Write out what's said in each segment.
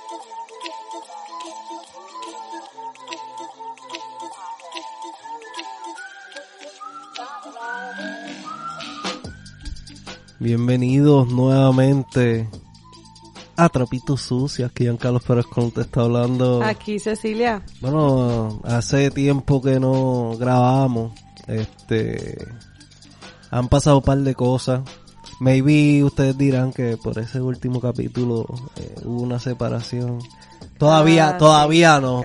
Bienvenidos nuevamente a Trapitos Sucios, que Giancarlo Pérez Colón te está hablando. Aquí Cecilia. Bueno, hace tiempo que no grabamos, han pasado un par de cosas. Maybe ustedes dirán que por ese último capítulo hubo una separación. Todavía no.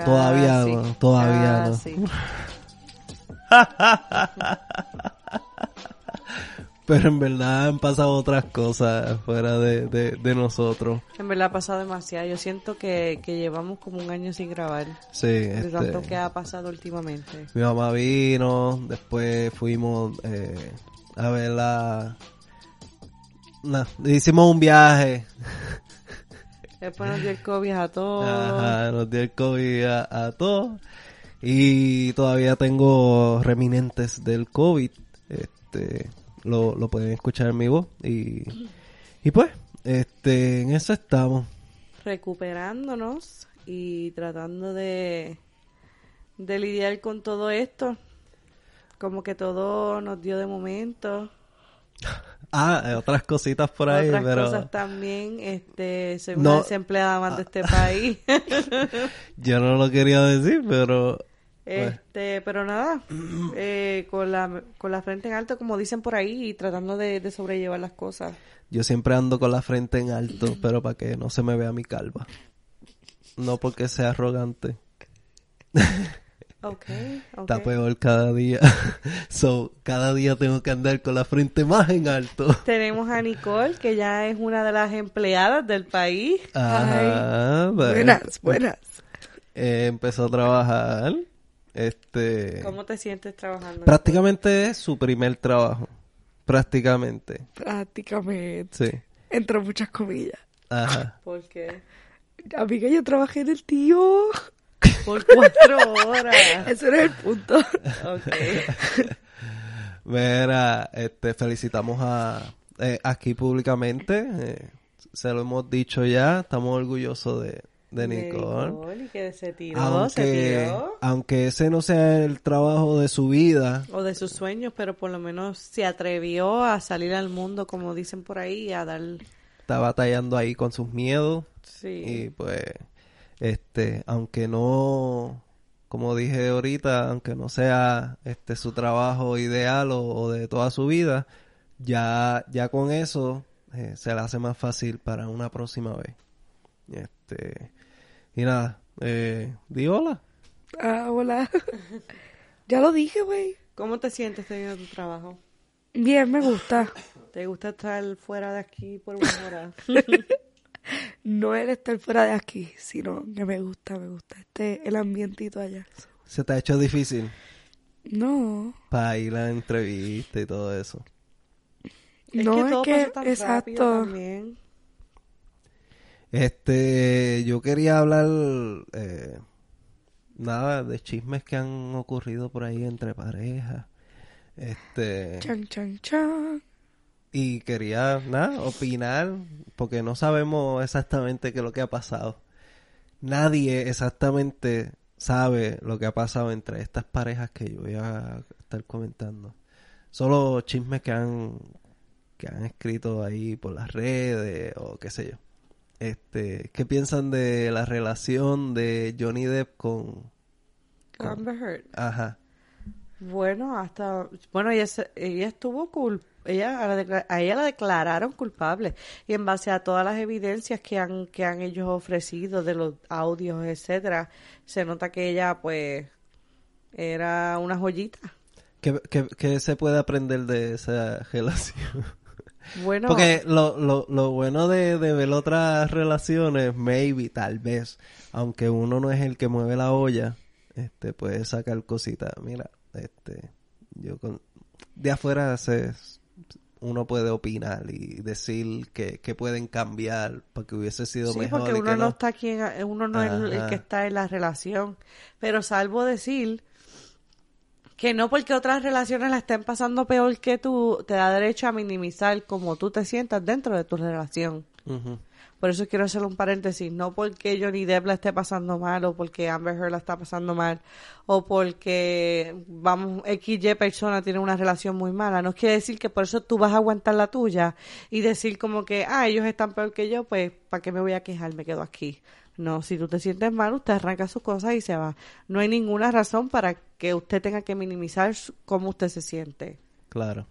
Pero en verdad han pasado otras cosas fuera de nosotros. En verdad ha pasado demasiado. Yo siento que llevamos como un año sin grabar. Sí, de tanto que ha pasado últimamente. Mi mamá vino, después fuimos a verla. Hicimos un viaje. Después nos dio el COVID a todos. Ajá, nos dio el COVID a todos. Y todavía tengo remanentes del COVID. Lo pueden escuchar en mi voz. Y pues, en eso estamos. Recuperándonos y tratando de lidiar con todo esto. Como que todo nos dio de momento. Otras cositas por ahí, otras pero... cosas también, soy una desempleada más de este país. Yo no lo quería decir, pero... Pero nada, con la frente en alto, como dicen por ahí, y tratando de sobrellevar las cosas. Yo siempre ando con la frente en alto, pero para que no se me vea mi calva. No porque sea arrogante. Okay. Está peor cada día. Cada día tengo que andar con la frente más en alto. Tenemos a Nicole, que ya es una de las empleadas del país. Ajá, Buenas. Empezó a trabajar. ¿Cómo te sientes trabajando? Prácticamente es su primer trabajo. Prácticamente. Sí. Entre muchas comillas. Ajá. ¿Por qué? Amiga, yo trabajé en el tío. Por 4 horas. Ese era el punto. Okay. Mira, felicitamos aquí públicamente. Se lo hemos dicho ya. Estamos orgullosos de Nicole. Y que se tiró. Aunque ese no sea el trabajo de su vida. O de sus sueños, pero por lo menos se atrevió a salir al mundo, como dicen por ahí, y a dar... Está batallando ahí con sus miedos. Sí. Y pues, aunque no, como dije ahorita, aunque no sea su trabajo ideal o de toda su vida, ya con eso se le hace más fácil para una próxima vez. Y nada, di hola. Hola. Ya lo dije, güey. ¿Cómo te sientes teniendo tu trabajo? Bien, me gusta. ¿Te gusta estar fuera de aquí por una hora? No el estar fuera de aquí, sino que me gusta el ambientito allá. ¿Se te ha hecho difícil? No. Para ir a la entrevista y todo eso. No, es que exacto. También. Yo quería hablar de chismes que han ocurrido por ahí entre parejas. Chan. Y quería opinar, porque no sabemos exactamente qué es lo que ha pasado. Nadie exactamente sabe lo que ha pasado entre estas parejas que yo voy a estar comentando. Solo chismes que han escrito ahí por las redes o qué sé yo. ¿Qué piensan de la relación de Johnny Depp con Amber Heard? Ajá. Bueno, ella estuvo a ella la declararon culpable, y en base a todas las evidencias que han ellos ofrecido de los audios, etcétera, se nota que ella pues era una joyita. ¿Qué se puede aprender de esa relación? Bueno, porque lo bueno de ver otras relaciones, maybe, tal vez, aunque uno no es el que mueve la olla, puede sacar cositas. Mira, de afuera uno puede opinar y decir que pueden cambiar para que hubiese sido mejor. Sí, porque uno no está aquí, uno no es el que está en la relación, pero salvo decir que no porque otras relaciones la estén pasando peor que tú, te da derecho a minimizar cómo tú te sientas dentro de tu relación. Ujú. Por eso quiero hacer un paréntesis, no porque Johnny Depp la esté pasando mal o porque Amber Heard la está pasando mal o porque, vamos, XY persona tiene una relación muy mala. No quiere decir que por eso tú vas a aguantar la tuya y decir como que, ellos están peor que yo, pues, ¿para qué me voy a quejar? Me quedo aquí. No, si tú te sientes mal, usted arranca sus cosas y se va. No hay ninguna razón para que usted tenga que minimizar cómo usted se siente. Claro.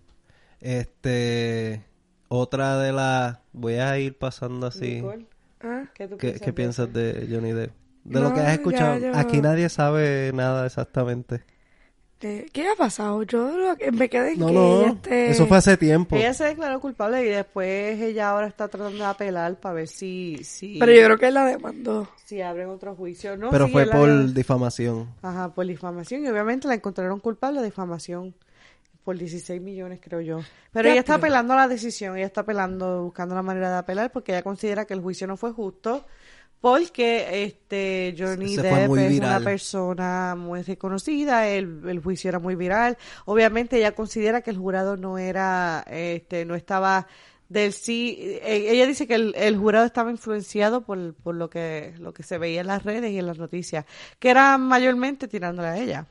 Otra de las... Voy a ir pasando así. Nicole, Ah, ¿qué tú ¿Qué piensas de piensas eso? de Johnny Depp? De No, lo que has escuchado. ya yo- Aquí nadie sabe nada exactamente. ¿Qué ha pasado? Yo me quedé en No, que no. ella esté... Eso fue hace tiempo. Ella se declaró culpable y después ella ahora está tratando de apelar para ver si Pero yo creo que él la demandó. abren otro juicio. No, Pero sí, fue él la por había- difamación. Ajá, por difamación. Y obviamente la encontraron culpable de difamación por 16 millones, creo yo. Pero Ya, ella está pero- apelando a la decisión. Ella está apelando, buscando la manera de apelar porque ella considera que el juicio no fue justo. Porque Johnny Se fue Depp muy es viral. una persona muy reconocida, el juicio era muy viral. Obviamente ella considera que el jurado no era, no estaba del sí. Ella dice que el jurado estaba influenciado por lo que se veía en las redes y en las noticias, que era mayormente tirándole a ella.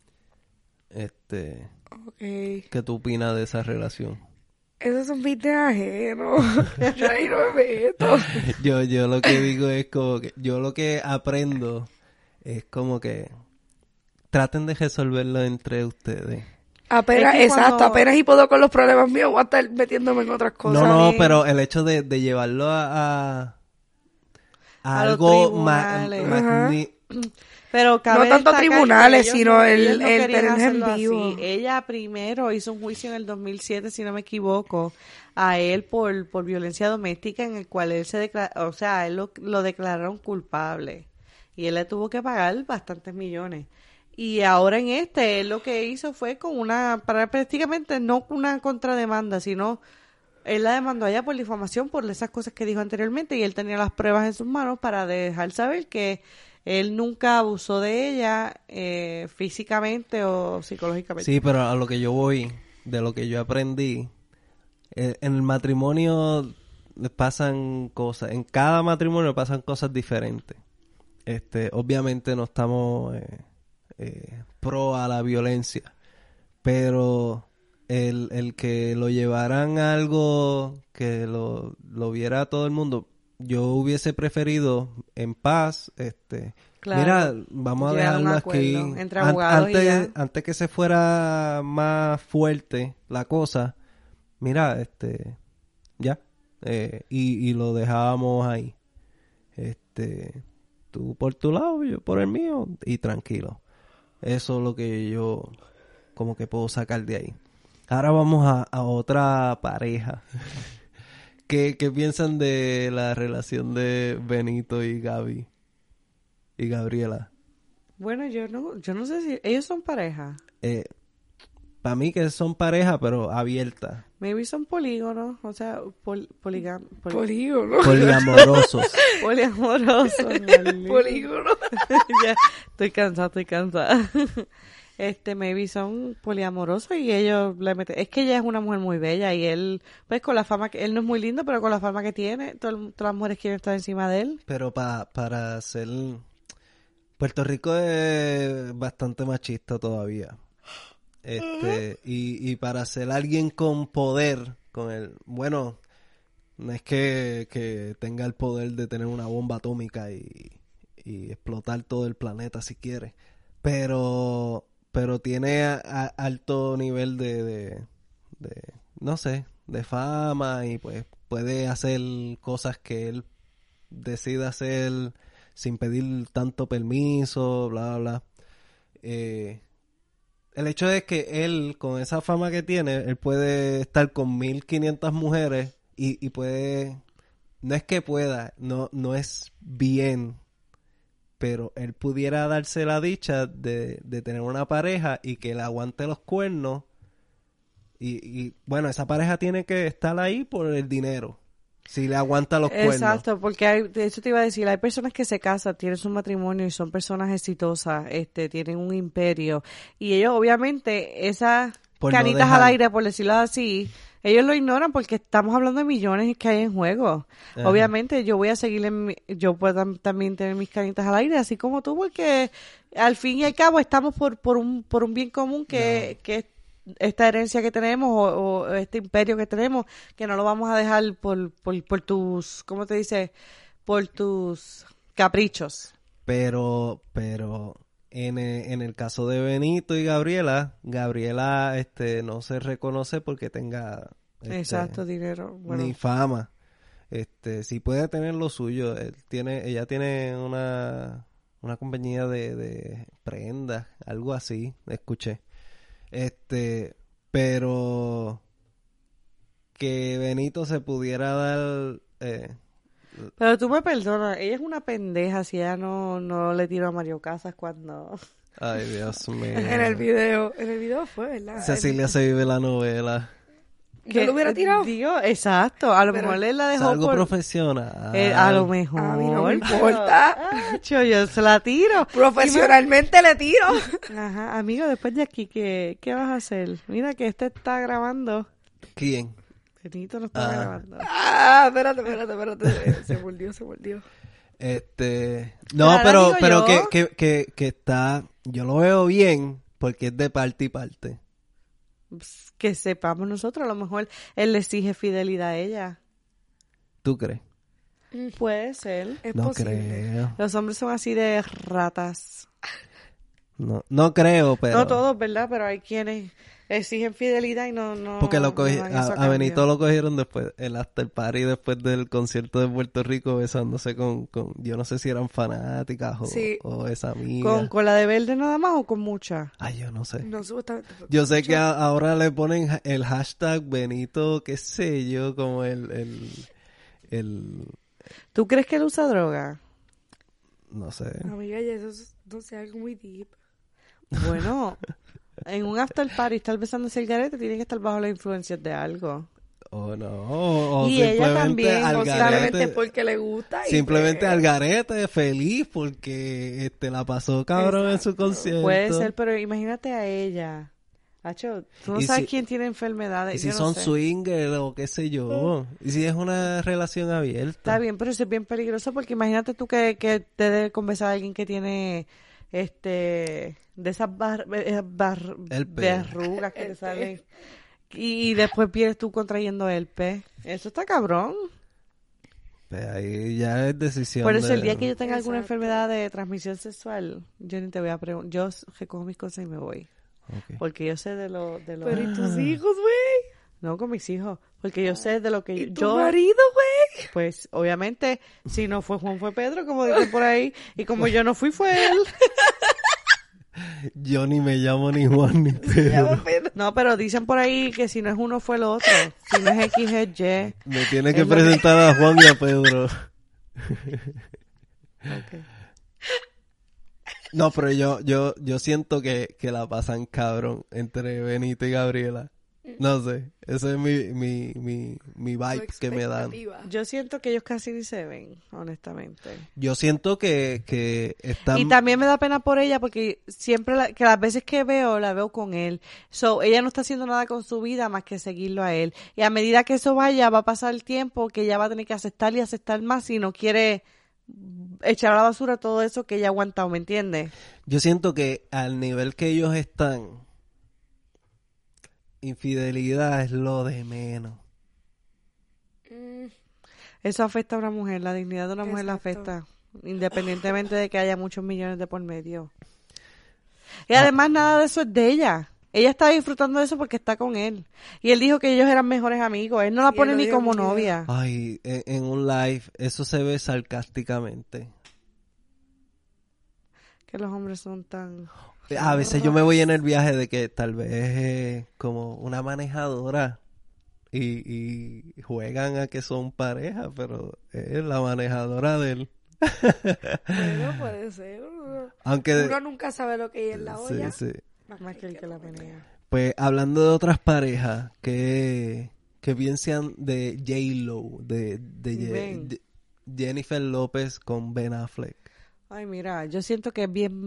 Ok. ¿Qué tú opinas de esa relación? Esos son mis ajenos. Yo ahí no me meto. Yo lo que digo es como que... Yo lo que aprendo es como que... Traten de resolverlo entre ustedes. Apenas, Es que exacto, cuando- apenas y puedo con los problemas míos, voy a estar metiéndome en otras cosas. No, sí. pero el hecho de llevarlo a A los algo tribunales. No Pero cabe tanto destacar tribunales, que ellos sino ellos el querían tenerlo en hacerlo vivo. así. Ella primero hizo un juicio en el 2007, si no me equivoco, a él por violencia doméstica, en el cual él se declaró, o sea, él lo declararon culpable y él le tuvo que pagar bastantes millones. Y ahora en él lo que hizo fue para prácticamente no una contrademanda, sino él la demandó a ella por difamación por esas cosas que dijo anteriormente y él tenía las pruebas en sus manos para dejar saber que él nunca abusó de ella físicamente o psicológicamente. Sí, pero a lo que yo voy, de lo que yo aprendí, en el matrimonio le pasan cosas, en cada matrimonio pasan cosas diferentes. Obviamente no estamos pro a la violencia, pero el que lo llevaran a algo que lo viera todo el mundo, yo hubiese preferido en paz, Claro. mira, vamos a Llegar a un dejarlo aquí. acuerdo entre abogados y ya. Antes que se fuera más fuerte la cosa, mira, ya, y lo dejábamos ahí. Tú por tu lado, yo por el mío, y tranquilo. Eso es lo que yo como que puedo sacar de ahí. Ahora vamos a otra pareja. ¿Qué piensan de la relación de Benito y Gaby? Y Gabriela. Bueno, yo no sé si ellos son pareja. Para mí que son pareja, pero abierta. Maybe son polígonos, o sea, Polígono. Poliamorosos. poliamorosos. Polígono. Ya, estoy cansada. Maybe son poliamorosos y ellos le meten. Es que ella es una mujer muy bella y él, pues con la fama que él no es muy lindo, pero con la fama que tiene, todas las mujeres quieren estar encima de él. Pero para ser... Puerto Rico es bastante machista todavía. Y para ser alguien con poder, bueno, no es que tenga el poder de tener una bomba atómica y explotar todo el planeta si quiere, pero tiene alto nivel de no sé, de fama y pues puede hacer cosas que él decida hacer sin pedir tanto permiso, bla, bla, bla. El hecho es que él, con esa fama que tiene, él puede estar con 1500 mujeres y puede... No es que pueda, no es bien, pero él pudiera darse la dicha de tener una pareja y que le aguante los cuernos. Y bueno, esa pareja tiene que estar ahí por el dinero. Si le aguanta los cuernos. Exacto, porque de hecho te iba a decir, hay personas que se casan, tienen su matrimonio y son personas exitosas, tienen un imperio y ellos obviamente Por no canitas dejar. al aire, por decirlo así, ellos lo ignoran porque estamos hablando de millones que hay en juego. Ajá. Obviamente yo voy a seguir yo puedo también tener mis canitas al aire, así como tú, porque al fin y al cabo estamos por un bien común que es esta herencia que tenemos o este imperio que tenemos, que no lo vamos a dejar por tus, ¿cómo te dice? Por tus caprichos. Pero en el caso de Benito y Gabriela no se reconoce porque tenga Exacto, dinero. Bueno, ni fama. Sí puede tener lo suyo. Ella tiene una compañía de prendas, algo así, escuché. Pero que Benito se pudiera dar pero tú me perdonas, ella es una pendeja si ella no le tiró a Mario Casas cuando... ay, Dios mío. En el video fue, ¿verdad? Cecilia se vive la novela. ¿Yo lo hubiera tirado? Digo, exacto, a lo Pero mejor él la Es dejó algo por... profesional. a lo mejor. A mí no me pero- importa. yo se la tiro. Profesionalmente le tiro. Ajá, amigo, después de aquí, ¿qué vas a hacer? Mira que este está grabando. ¿Quién? Benito no está grabando. Ah, espérate. Se volvió. No, Claro, pero digo yo. que está, yo lo veo bien porque es de parte y parte. Pues, que sepamos nosotros, a lo mejor él le exige fidelidad a ella. ¿Tú crees? Puede ser. Es No posible. creo. Los hombres son así de ratas. No creo, pero No todos, ¿verdad? Pero hay quienes exigen fidelidad y no porque no dan eso a Benito cambio. lo cogieron después, el after party después del concierto de Puerto Rico besándose con yo no sé si eran fanáticas Sí. o esa amiga. ¿Con la de verde nada más o con mucha? Ay, yo no sé. No, supuestamente. Yo sé que ahora le ponen el hashtag Benito, qué sé yo, como el ¿Tú crees que él usa droga? no sé. Amiga, ya eso es, no sé, algo muy deep. Bueno, en un after party estar besándose el garete tiene que estar bajo la influencia de algo. O no, o Y ella simplemente también, al Posiblemente garete, porque le gusta. Y simplemente pues, al garete, feliz porque la pasó cabrón en su Exacto. concierto. Puede ser, pero imagínate a ella. Hacho, tú no Y sabes si- quién tiene enfermedades. Y si yo no son sé. swingers o qué sé yo. Y si es una relación abierta. Está bien, pero eso es bien peligroso porque imagínate tú que te debe conversar a alguien que tiene de esas Herpes. verrugas que te salen y después vienes tú contrayendo herpes. Eso está cabrón. Pues ahí ya es decisión Por eso de... el día que yo tenga alguna Exacto. enfermedad de transmisión sexual, yo ni te voy a preguntar. Yo recojo mis cosas y me voy. Ok. Porque yo sé de lo... Pero ¿y tus hijos, güey? No con mis hijos. Porque yo sé de lo que ¿Y tu yo... marido, güey? Pues obviamente, si no fue Juan, fue Pedro, como dicen por ahí. Y como yo no fui, fue él. Yo ni me llamo ni Juan ni Pedro. No, pero dicen por ahí que si no es uno, fue el otro. Si no es X, es Y. Me tiene que Es lo que- presentar a Juan y a Pedro. No, pero yo siento que la pasan cabrón entre Benito y Gabriela. No sé, ese es mi vibe que me dan. Yo siento que ellos casi ni se ven, honestamente. Yo siento que están... Y también me da pena por ella porque siempre, que las veces que veo, la veo con él. So, ella no está haciendo nada con su vida más que seguirlo a él. Y a medida que eso vaya, va a pasar el tiempo que ella va a tener que aceptar y aceptar más si no quiere echar a la basura todo eso que ella ha aguantado, ¿me entiendes? Yo siento que al nivel que ellos están, infidelidad es lo de menos. Eso afecta a una mujer, la dignidad de una mujer la Exacto. afecta, independientemente de que haya muchos millones de por medio. Y además nada de eso es de ella. Ella está disfrutando de eso porque está con él. Y él dijo que ellos eran mejores amigos. Él no la Sí, pone él lo ni dijo como en un novia. Ay, en un live, eso se ve sarcásticamente. Que los hombres son tan... A veces yo me voy en el viaje de que tal vez es como una manejadora y juegan a que son pareja, pero es la manejadora de él. Bueno, puede ser. Aunque... Uno nunca sabe lo que hay en la sí, olla. sí. Más que el que la menea. Pues hablando de otras parejas, que piensan de J-Lo, Ben. Jennifer López con Ben Affleck. Ay, mira, yo siento que es bien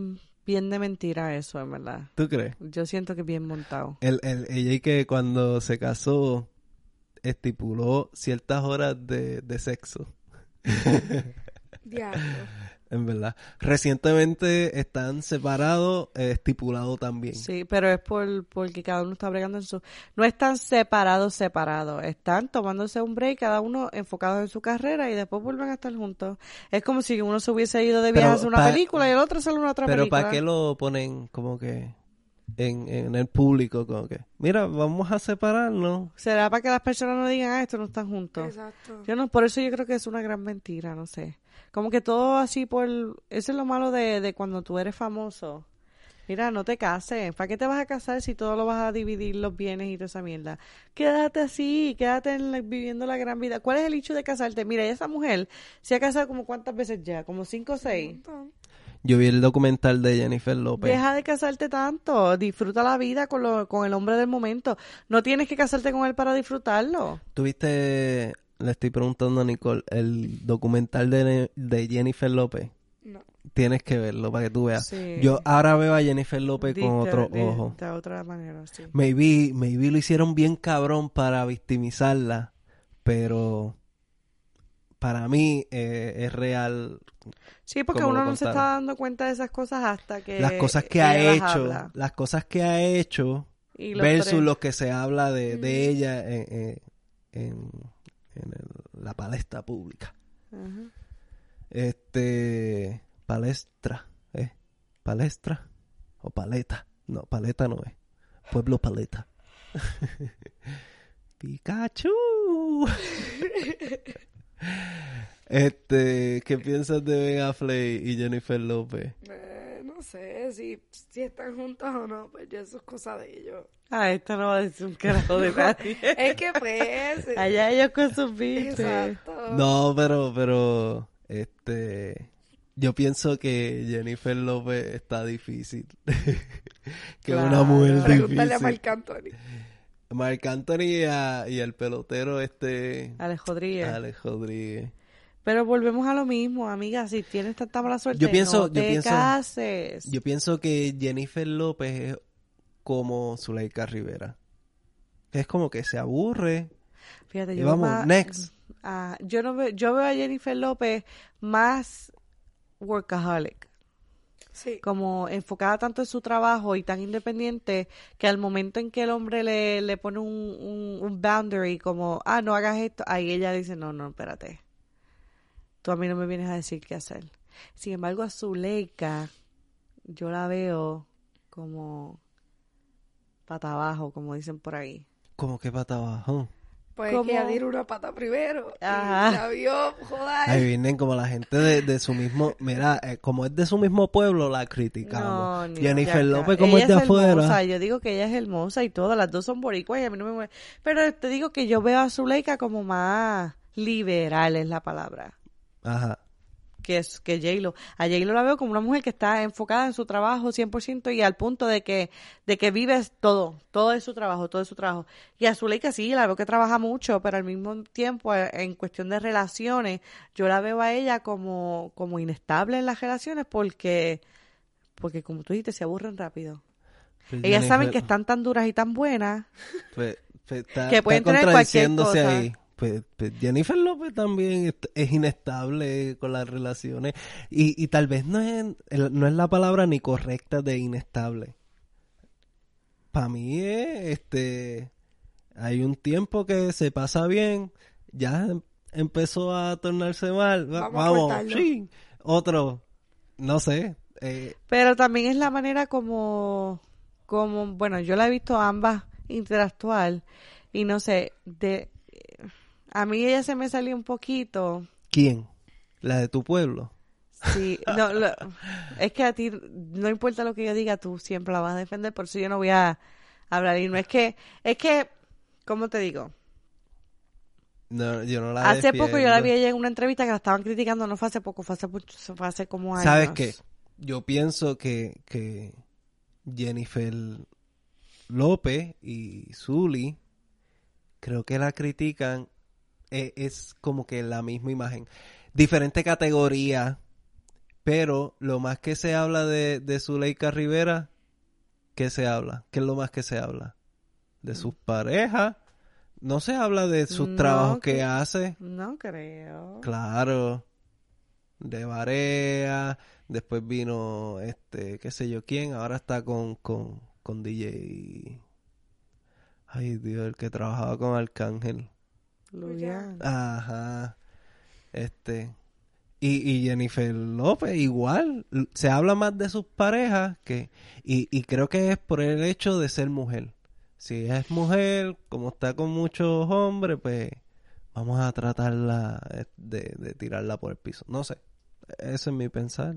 bien de mentira eso, en verdad. ¿Tú crees? Yo siento que es bien montado. Ella y que cuando se casó estipuló ciertas horas de sexo. Diablo. En verdad. Recientemente están separados, estipulado también. Sí, pero es porque cada uno está bregando en su... No están separados. Están tomándose un break, cada uno enfocado en su carrera y después vuelven a estar juntos. Es como si uno se hubiese ido de viaje Pero a hacer una película y el otro a hacer una otra Pero película. ¿para qué lo ponen como que en el público? Como que, mira, vamos a separarnos. ¿Será para que las personas no digan, esto no están juntos? Exacto. Yo no, por eso yo creo que es una gran mentira, no sé. Como que todo así eso es lo malo de cuando tú eres famoso. Mira, no te cases. ¿Para qué te vas a casar si todo lo vas a dividir los bienes y toda esa mierda? Quédate así, quédate viviendo la gran vida. ¿Cuál es el hecho de casarte? Mira, esa mujer se ha casado como ¿cuántas veces ya? ¿Como 5 o 6? Yo vi el documental de Jennifer López. Deja de casarte tanto. Disfruta la vida con el hombre del momento. No tienes que casarte con él para disfrutarlo. ¿Tuviste, le estoy preguntando a Nicole, el documental de Jennifer López? No. Tienes que verlo para que tú veas. Sí. Yo ahora veo a Jennifer López con otro ojo. De otra manera, sí. Maybe lo hicieron bien cabrón para victimizarla, pero para mí es real. Sí, porque como uno lo no se contaron. está dando cuenta de esas cosas hasta que Las cosas que ha ella las hecho, habla. las cosas que ha hecho Y los versus lo que se habla de Mm. ella la palestra pública. Ajá. Palestra, palestra o paleta. No, paleta no es. Pueblo paleta. Pikachu. ¿Qué piensas de Ben Affleck y Jennifer López? No sé si están juntos o no, pues ya eso es cosa de ellos. Ah, esto no va a decir un carajo de nadie. Es que pues... Allá ellos con sus bichos. Exacto. No, pero yo pienso que Jennifer López está difícil. Que es una Claro. mujer Pregúntale a difícil. Marc Anthony. Marc Anthony y el pelotero Alex Rodríguez. Alex Rodríguez. Pero volvemos a lo mismo, amiga. Si tienes tanta mala suerte, Yo pienso- no te yo pienso- cases. Yo pienso que Jennifer López es como Zuleika Rivera. Es como que se aburre. Fíjate, Y yo vamos, más- next. yo veo a Jennifer López más workaholic. Sí. Como enfocada tanto en su trabajo y tan independiente que al momento en que el hombre le pone un boundary como, no hagas esto, ahí ella dice, no, espérate. Tú a mí no me vienes a decir qué hacer. Sin embargo, a Zuleika, yo la veo como pata abajo, como dicen por ahí. Como que pata abajo. Pues ¿Cómo? que ella tiró una pata primero. Ajá. Y la vio, joder. Ahí vienen como la gente de su mismo... Mira, como es de su mismo pueblo, la criticamos. No, ni Jennifer muchacha. López como Ella es de afuera. hermosa, yo digo que ella es hermosa y todas las dos son boricuas y a mí no me mueve. Pero te digo que yo veo a Zuleika como más liberal es la palabra. Ajá. Que J-Lo. A J-Lo la veo como una mujer que está enfocada en su trabajo 100% y al punto de que vive todo es su trabajo, todo es su trabajo. Y a Zuleika sí, la veo que trabaja mucho, pero al mismo tiempo en cuestión de relaciones, yo la veo a ella como inestable en las relaciones porque como tú dijiste, se aburren rápido. Pues Ellas saben Jennifer- que están tan duras y tan buenas. pues, está, que pueden está tener cualquier contradiciéndose cosa. ahí. Pues Jennifer López también es inestable con las relaciones y tal vez no es la palabra ni correcta de inestable. Para mí hay un tiempo que se pasa bien, ya empezó a tornarse mal, Vamos a vamos, cortarlo. sí, otro, no sé, Pero también es la manera como, bueno, yo la he visto a ambas interactuar y no sé, a mí ella se me salió un poquito, ¿quién? ¿La de tu pueblo? sí, no, es que a ti no importa lo que yo diga, tú siempre la vas a defender, por eso yo no voy a hablar y no es que, ¿cómo te digo? No, yo no la Hace poco yo la vi defiendo. a ella en una entrevista que la estaban criticando, no fue hace poco, fue hace como años. ¿Sabes qué? Yo pienso que Jennifer López y Zully, creo que la critican, es como que la misma imagen. Diferente categoría, Pero lo más que se habla de Zuleika Rivera, ¿qué se habla? ¿Qué es lo más que se habla? De sus parejas. No se habla de sus trabajos que hace. No creo. Claro. De Barea. Después vino qué sé yo quién. Ahora está con DJ. Ay, Dios, el que trabajaba con Arcángel. Luyan. Ajá. Y Jennifer López igual. Se habla más de sus parejas que... Y creo que es por el hecho de ser mujer. Si es mujer, como está con muchos hombres, pues vamos a tratarla de tirarla por el piso. No sé. Eso es mi pensar.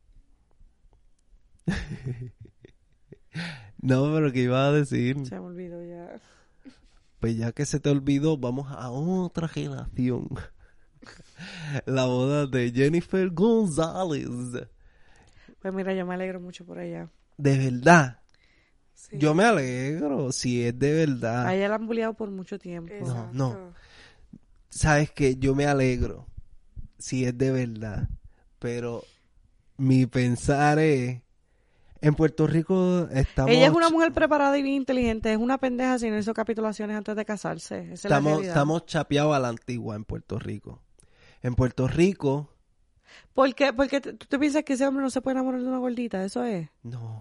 No, pero ¿qué iba a decir? Se me olvidó ya. Pues ya que se te olvidó, vamos a otra generación. La boda de Jennifer González. Pues mira, yo me alegro mucho por ella. De verdad. Sí. Yo me alegro si es de verdad. A ella la han bulleado por mucho tiempo. Exacto. No. Sabes que yo me alegro si es de verdad. Pero mi pensar es... En Puerto Rico estamos... Ella es una mujer preparada y bien inteligente. Es una pendeja si no hizo capitulaciones antes de casarse. Esa es la realidad. Estamos chapeados a la antigua en Puerto Rico. En Puerto Rico... ¿Por qué? Porque tú te piensas que ese hombre no se puede enamorar de una gordita. Eso es. No.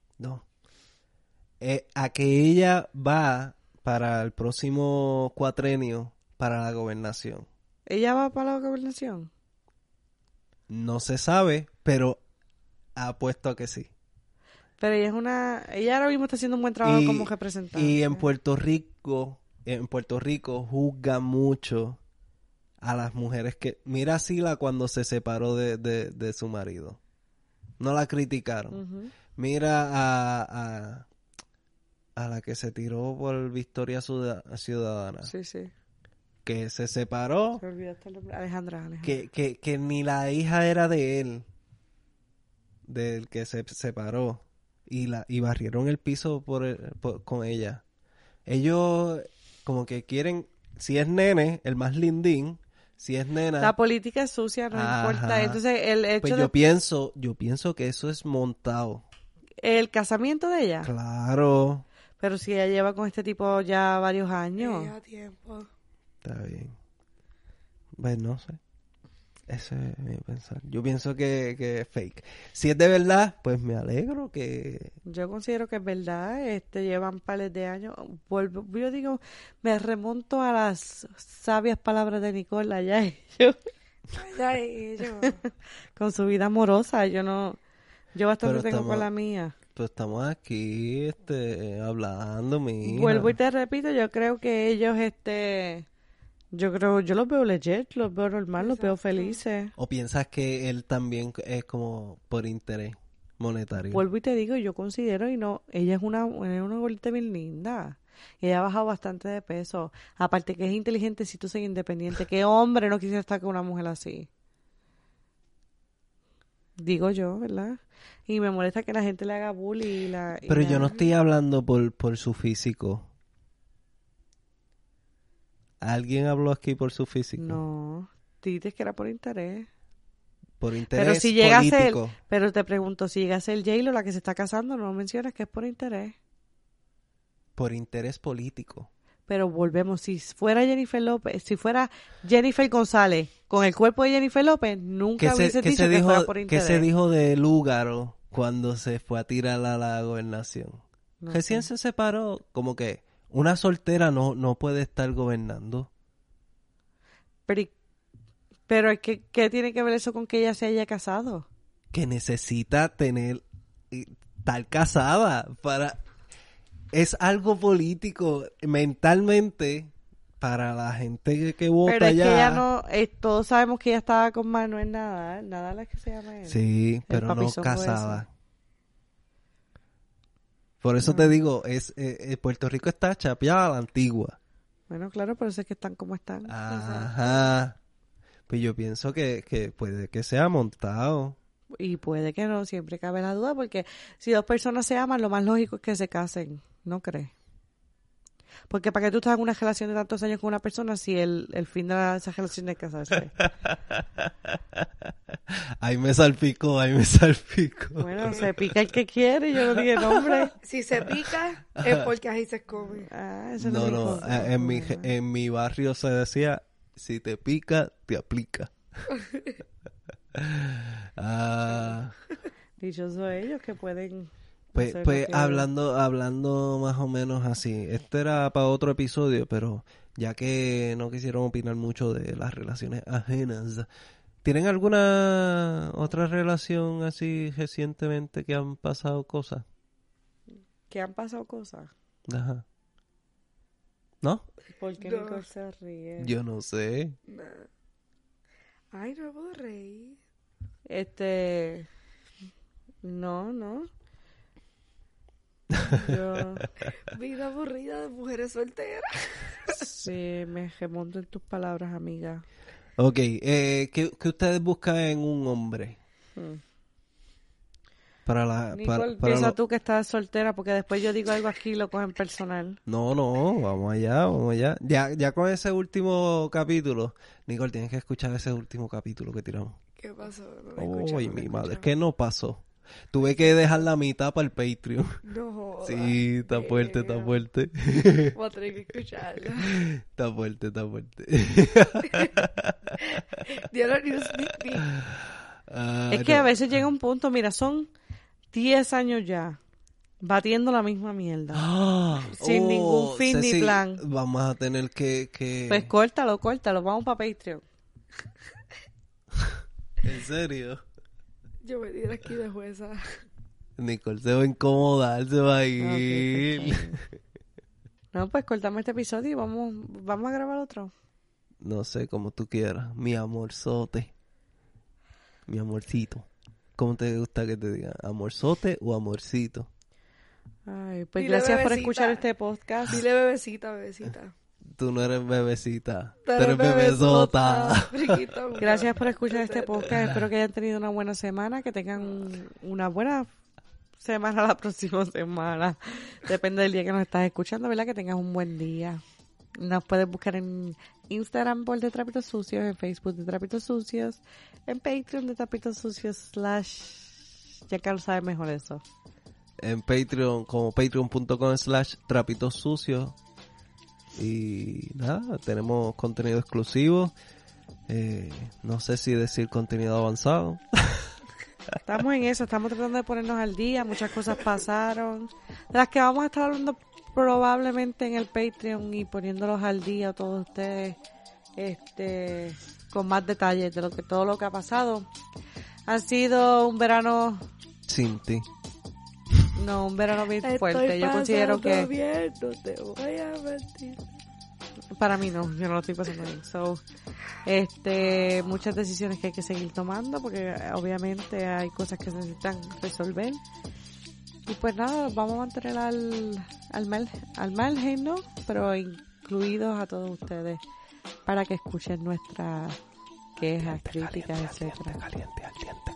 A que ella va para el próximo cuatrenio para la gobernación. ¿Ella va para la gobernación? No se sabe, pero apuesto a que sí. Pero ella ahora mismo está haciendo un buen trabajo como representante. Y en Puerto Rico juzgan mucho a las mujeres que... Mira a Sila cuando se separó de su marido. No la criticaron. Ujú. Mira a la que se tiró por Victoria Ciudadana. Sí. Que se separó. Se olvidaste el nombre. Alejandra. Que ni la hija era de él. Del que se separó. Y barrieron el piso con ella. Ellos como que quieren... Si es nene, el más lindín. Si es nena... La política es sucia, no Ajá. importa. Entonces, el hecho Pues yo pienso que eso es montado. el casamiento de ella. Claro. Pero si ella lleva con este tipo ya varios años. Lleva tiempo. Está bien. Pues no sé. Ese es mi pensar. Yo pienso que es fake. Si es de verdad, pues me alegro que... Yo considero que es verdad. Llevan pares de años. Yo digo, me remonto a las sabias palabras de Nicole allá ellos, Ya ellos. con su vida amorosa. Yo bastante Pero tengo estamos- con la mía. Pues estamos aquí hablando, mi hija. Vuelvo y te repito, yo creo que ellos, yo los veo legit, los veo normal, los veo Exacto. felices. ¿O piensas que él también es como por interés monetario? Vuelvo y te digo, yo considero ella es una gordita bien linda. Y ella ha bajado bastante de peso. Aparte que es inteligente si tú eres independiente. ¿Qué hombre no quisiera estar con una mujer así? Digo yo, ¿verdad? Y me molesta que la gente le haga bullying Pero yo no estoy hablando por su físico. ¿Alguien habló aquí por su físico? No, dices que era por interés. Por interés Pero si llega a ser, político. pero te pregunto, si llega a ser J-Lo la que se está casando, no mencionas que es por interés. Por interés político. Pero volvemos, si fuera Jennifer López, si fuera Jennifer González con el cuerpo de Jennifer López, nunca hubiese dicho que fuera por ¿Qué interés. se dijo de Lúgaro cuando se fue a tirar a la gobernación? No Recién sé. se separó, como que una soltera no puede estar gobernando. Pero es que, ¿qué tiene que ver eso con que ella se haya casado? Que necesita estar casada para... Es algo político mentalmente para la gente que vota Pero es allá. que ella no, todos sabemos que ella estaba con Manuel Nadal, Nadal es que se llama él. Sí, pero no papizongo casada. Por eso te digo, Puerto Rico está chapeada a la antigua. Bueno, claro, por eso es que están como están. Ajá. Pues yo pienso que puede que sea montado. Y puede que no, siempre cabe la duda, porque si dos personas se aman, lo más lógico es que se casen, ¿no crees? Porque para que tú estás en una relación de tantos años con una persona si el fin de esa relación es casarse. Ahí me salpicó, ahí me salpicó. Bueno, se pica el que quiere, yo no dije nombre. Si se pica, es porque ahí se come. Ah, eso No, me no, consta. en mi barrio se decía, si te pica, te aplica. Ah, Dichosos ellos que pueden... pues hacer pues lo que- hablando más o menos así. Este era para otro episodio, pero ya que no quisieron opinar mucho de las relaciones ajenas, ¿tienen alguna otra relación así recientemente que han pasado cosas? Que han pasado cosas. Ajá. ¿No? ¿Por qué No. Nicole se ríe? Yo no sé. Nah. Ay, no me puedo reír. No. Yo Vida aburrida de mujeres solteras. sí me remonto en tus palabras, amiga. Ok, ¿qué ustedes buscan en un hombre? Hmm. Para Nicole, piensa tú que estás soltera porque después yo digo algo aquí y lo cogen personal. No, vamos allá. Ya con ese último capítulo, Nicole, tienes que escuchar ese último capítulo que tiramos. ¿Qué pasó? No me escuchaba, Ay, no me mi madre, escuchaba. ¿qué no pasó? Tuve que dejar la mitad para el Patreon. No jodas. Sí, está fuerte. Voy a tener que escucharlo. Está fuerte. Diablo, ni un sneak peek. Ah, Es que no. a veces llega un punto, mira, son 10 años ya batiendo la misma mierda. Ah, Sin ningún fin ni Ceci, plan. Vamos a tener que... Pues córtalo, vamos para Patreon. ¿En serio? Yo me tiré aquí de jueza. Nicole se va a incomodar, se va a Ok, ir. perfecto. No, pues cortamos este episodio y vamos a grabar otro. No sé, como tú quieras. Mi amorzote. Mi amorcito. ¿Cómo te gusta que te diga? ¿Amorzote o amorcito? Ay, pues Dile gracias por bebecita. escuchar este podcast. Dile bebecita. Tú no eres bebecita. Tú Tú eres bebesota. Friquita, mujer. Gracias por escuchar este podcast. Espero que hayan tenido una buena semana, que tengan una buena semana la próxima semana. Depende del día que nos estás escuchando, ¿verdad? Que tengas un buen día. Nos puedes buscar en Instagram por De Trapitos Sucios, en Facebook De Trapitos Sucios, en Patreon De Trapitos Sucios / ya Carlos sabe mejor eso. En Patreon, como patreon.com/trapitos sucios. Y nada, tenemos contenido exclusivo. No sé si decir contenido avanzado. Estamos en eso, estamos tratando de ponernos al día, muchas cosas pasaron, de las que vamos a estar hablando probablemente en el Patreon y poniéndolos al día todos ustedes, con más detalles de todo lo que ha pasado. Ha sido un verano, Sin ti. un verano bien Estoy fuerte. Yo considero pasando que bien, no te voy a mentir. para mí no, yo no lo estoy pasando bien. So, muchas decisiones que hay que seguir tomando porque obviamente hay cosas que se necesitan resolver. Y pues nada, vamos a mantener al margen, ¿no? Pero incluidos a todos ustedes para que escuchen nuestras quejas, críticas, etcétera. Caliente, al diente.